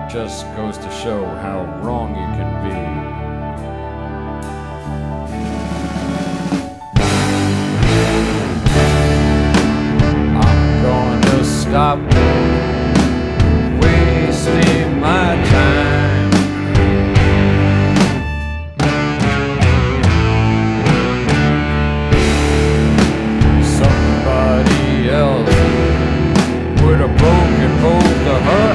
just goes to show how wrong you can be.